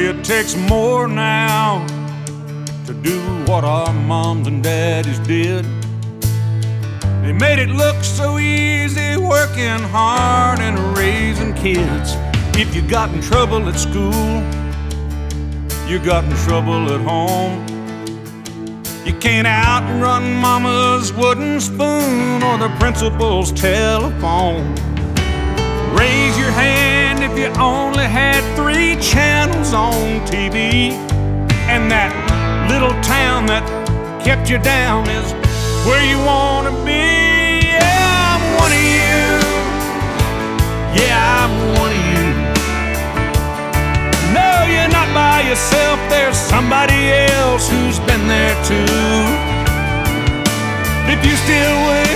it takes more now to do what our moms and daddies did. They made it look so easy, working hard and raising kids. If you got in trouble at school, you got in trouble at home. You can't outrun mama's wooden spoon or the principal's telephone. Raise your hand if you only had 3 channels on TV, and that little town that kept you down is where you want to be. Yeah, I'm one of you. Yeah, I'm one of you. No, you're not by yourself. There's somebody else who's been there too. If you still